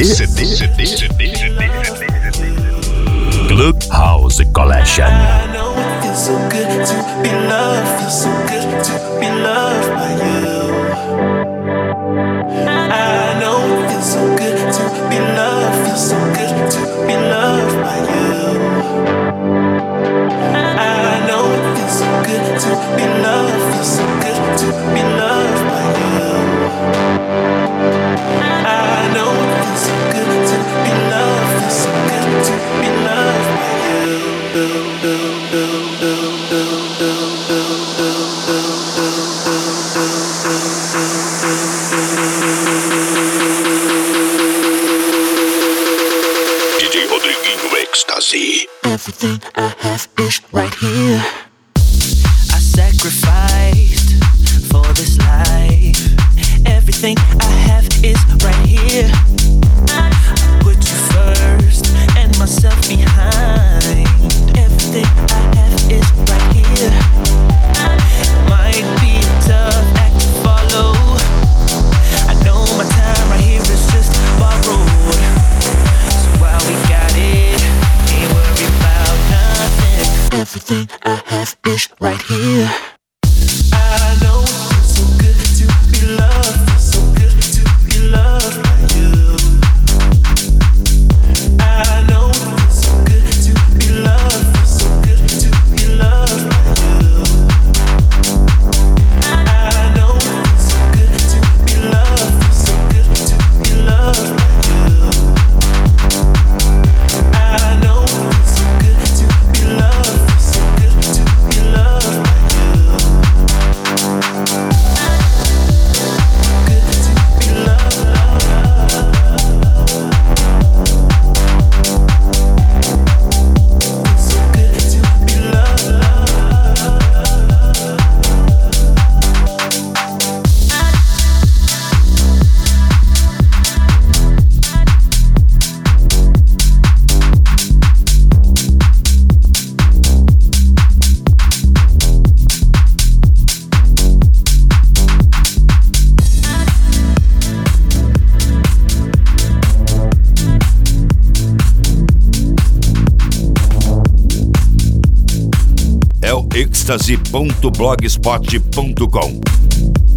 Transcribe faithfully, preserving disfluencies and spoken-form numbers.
D, C D, C D, C D, C D. Clubhouse Collection. I know it feels so good to be loved, feels so good to be loved by you. I know it feels so good to be loved, feels so good to be loved by you. I know it feels so good to be loved, feels so good to be loved by you. I know it feels so good to be loved, feels so good to be loved by you. D J Rodriguinho Ecstasy. Everything I have is right here. I sacrificed for this life. Everything I have is right here. I put you first and myself behind. Everything I have is right here. Might be a tough act to follow. I know my time right here is just borrowed. So while we got it, ain't worry about nothing. Everything I have is right here. I know it feels so good to be loved, feels so good to be loved by you. I know it feels so good to be loved, feels so good to be loved by you. I know it feels so good to be loved, feels so good to be loved by you. I know it feels so good to be loved, feels so good to be loved by you. Good to be loved. It's so good to be loved. É o ecstasy ponto blogspot ponto com.